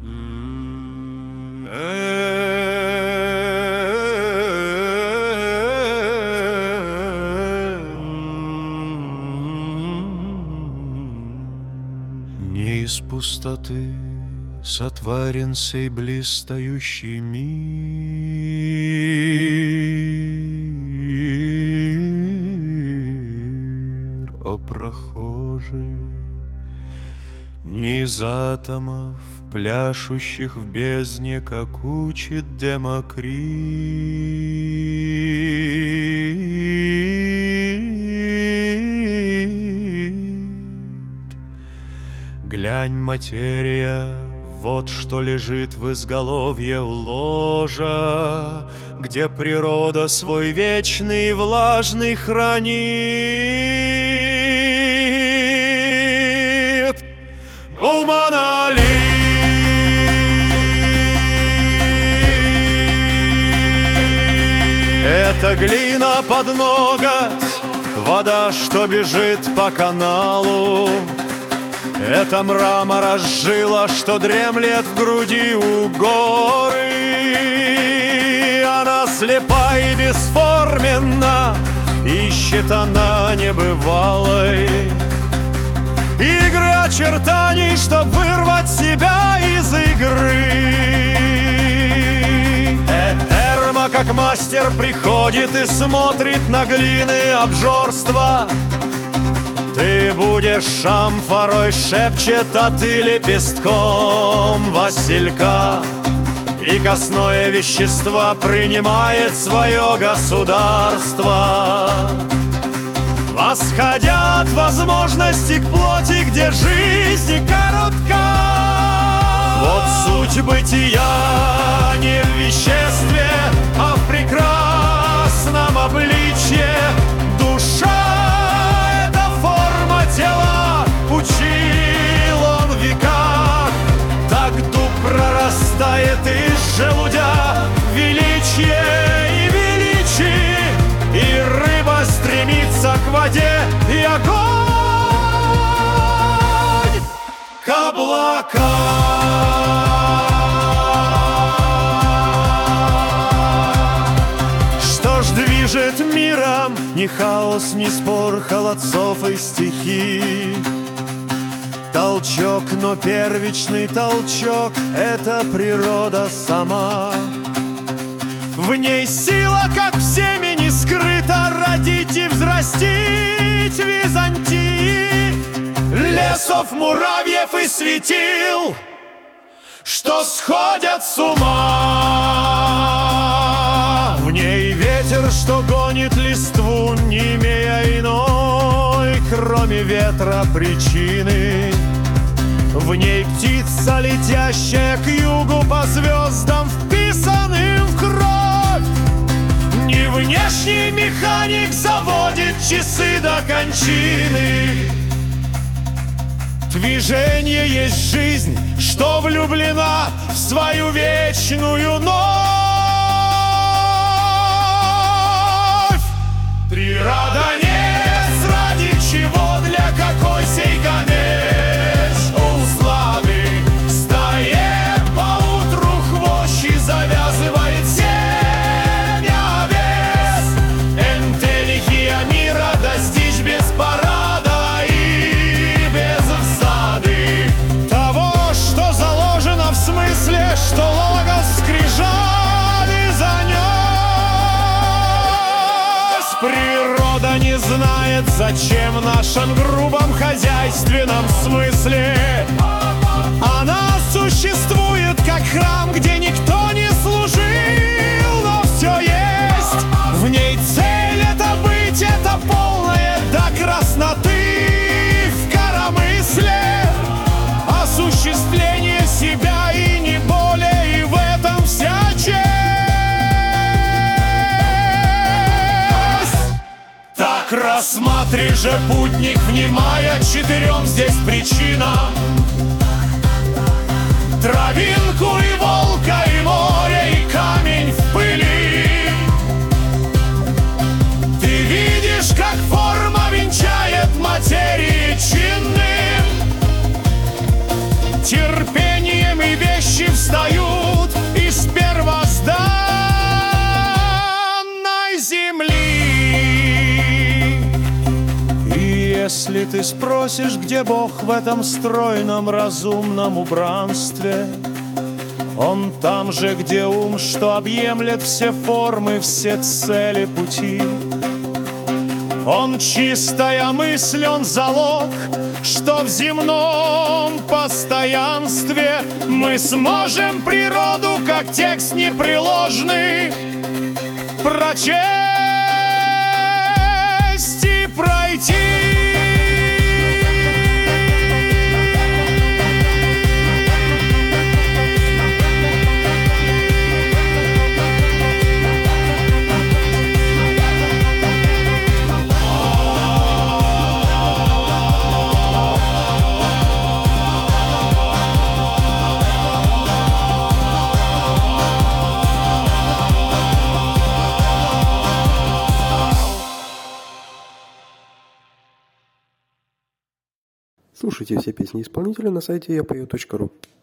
Не из пустоты сотворен сей блистающий мир, о прохожий, не из атомов, пляшущих в бездне, как учит Демокрит. Глянь, материя, вот что лежит в изголовье ложа, где природа свой вечный влажный хранит. О, монолит! Это глина под ноготь, вода, что бежит по каналу. Это мрамора жила, что дремлет в груди у горы. Она слепа и бесформенна, ищет она небывалой игры очертаний, чтоб вырвать себя из игры. Этерма, как мастер, приходит и смотрит на глины обжорства. Ты будешь амфорой, шепчет, а ты лепестком василька. И костное вещество принимает свое государство. Восходят возможности к плоти, где жизнь коротка. Вот суть бытия не в веществе, а в прекрасном обличье. Душа — это форма тела, учил он в веках. Так дуб прорастает из желудя величие и величие, и рыба стремится к воде, и огонь к облакам. Что ж движет миром? Ни хаос, ни спор холодцов и стихий. Толчок, но первичный толчок — это природа сама. В ней сила, как в семени, скрыта, родить и взрастить Византии. Лесов, муравьев и светил, что сходят с ума. В ней ветер, что гонит листву, не имея иной, кроме ветра, причины. В ней птица, летящая к югу по звездам, вписанным в кровь. Не внешний механик заводит часы до кончины. Движение есть жизнь, что влюблена в свою вечную новь. Природонец, ради чего, для какой сей камеш услады встает поутру хвощ и завязывает семя вес. Энтелихия мира достичь без парада и без всады. Того, что заложено в смысле, что логос скрижали занес. Природа не знает, зачем в нашем грубом хозяйственном смысле. Она существует как храм, где никто не служил, но все есть. В ней цель — это быть, это полное до красноты в коромысле. Осуществление себя и не более, и в этом вся честь. Так рассматри же, путник, внимая четырем здесь причинам: травинку и волка, и море, и камень в пыли. Ты видишь, как форма венчает материи чинным терпением и вещью. тучи встают из первозданной земли. И если ты спросишь, где Бог в этом стройном разумном убранстве, Он там же, где ум, что объемлет все формы, все цели пути. Он чистая мысль, он залог, что в земном постоянстве мы сможем природу, как текст непреложный, прочесть и пройти. Слушайте все песни исполнителя на сайте yapою.ru.